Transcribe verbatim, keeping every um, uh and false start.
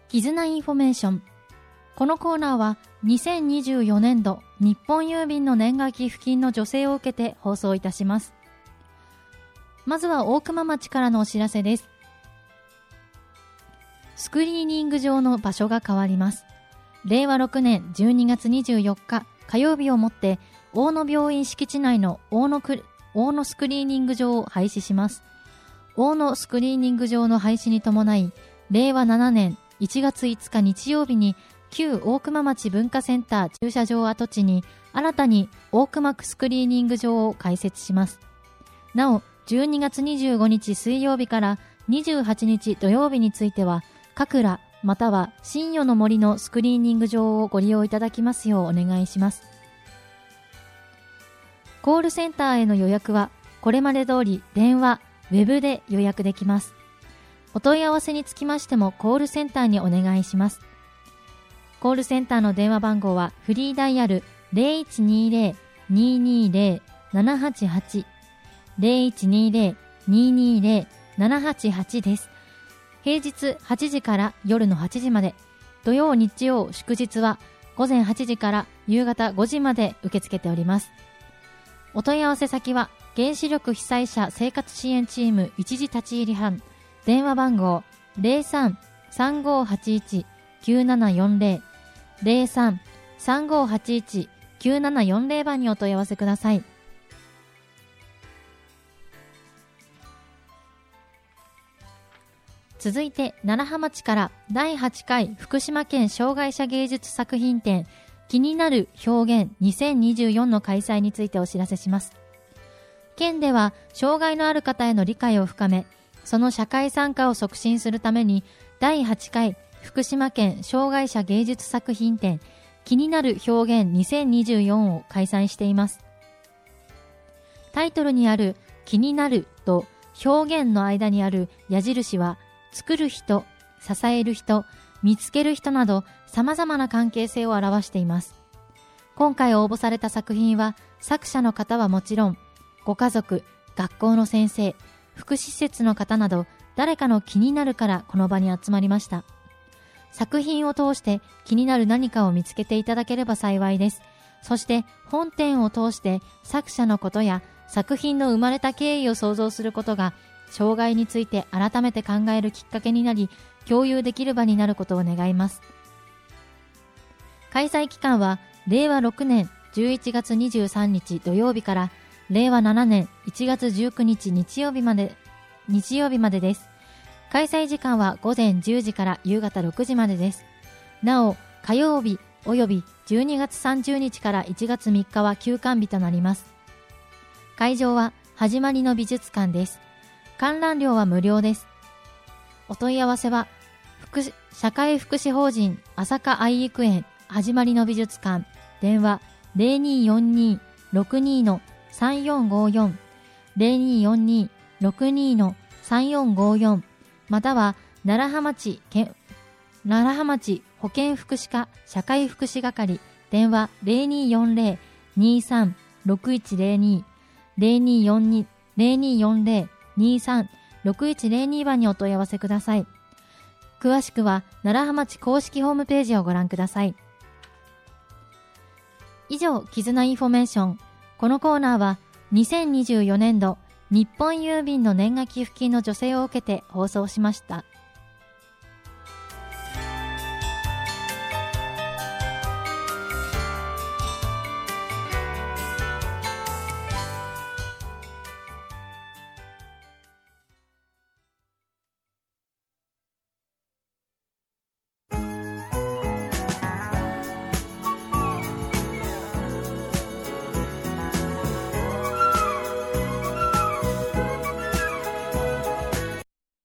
絆インフォメーション。このコーナーはにせんにじゅうよねんど日本郵便の年賀寄付金の助成を受けて放送いたします。まずは大熊町からのお知らせです。スクリーニング場の場所が変わります。れいわろくねんじゅうにがつにじゅうよっか火曜日をもって大野病院敷地内の大野く大野スクリーニング場を廃止します。大野スクリーニング場の廃止に伴い、れいわななねんいちがついつか日曜日に旧大熊町文化センター駐車場跡地に新たに大熊区スクリーニング場を開設します。なお、じゅうにがつにじゅうごにち水曜日からにじゅうはちにち土曜日については、かくらまたは新与の森のスクリーニング場をご利用いただきますようお願いします。コールセンターへの予約はこれまで通り電話、ウェブで予約できます。お問い合わせにつきましてもコールセンターにお願いします。コールセンターの電話番号はフリーダイヤル ゼロいちにゼロ にーにーゼロ ななはちはち ゼロいちにゼロ にーにーゼロ ななはちはち です。平日はちじから夜のはちじまで、土曜日曜祝日は午前はちじから夕方ごじまで受け付けております。お問い合わせ先は原子力被災者生活支援チーム一時立ち入り班、電話番号 ゼロさん さんごはちいち きゅうななよんゼロ ゼロさん さんごはちいち きゅうななよんゼロ 番にお問い合わせください。続いて楢葉町からだいはちかい福島県障害者芸術作品展気になる表現にせんにじゅうよんの開催についてお知らせします。県では障害のある方への理解を深め、その社会参加を促進するためにだいはちかい福島県障害者芸術作品展気になる表現にせんにじゅうよんを開催しています。タイトルにある気になると表現の間にある矢印は作る人、支える人、見つける人など様々な関係性を表しています。今回応募された作品は作者の方はもちろん、ご家族、学校の先生、福祉施設の方など誰かの気になるからこの場に集まりました。作品を通して気になる何かを見つけていただければ幸いです。そして本展を通して作者のことや作品の生まれた経緯を想像することが障害について改めて考えるきっかけになり、共有できる場になることを願います。開催期間はれいわろくねんじゅういちがつにじゅうさんにち土曜日かられいわななねんいちがつじゅうくにち日曜日まで日曜日までです。開催時間はごぜんじゅうじから夕方ろくじまでです。なお、火曜日およびじゅうにがつさんじゅうにちからいちがつみっかは休館日となります。会場ははじまりの美術館です。観覧料は無料です。お問い合わせは福社会福祉法人朝霞愛育園はじまりの美術館、電話 ゼロにーよんにーろくにー さんよんごよん ゼロにーよんにーろくにー さんよんごよん、または楢葉町楢葉町保健福祉課社会福祉係、電話 ゼロにーよんゼロ にーさん ろくいちゼロに ゼロにーよんにー ゼロにーよんゼロ にーさん ろくいちゼロに 番にお問い合わせください。詳しくは楢葉町公式ホームページをご覧ください。以上、絆インフォメーション。このコーナーはにせんにじゅうよねんど日本郵便の年賀寄付金の助成を受けて放送しました。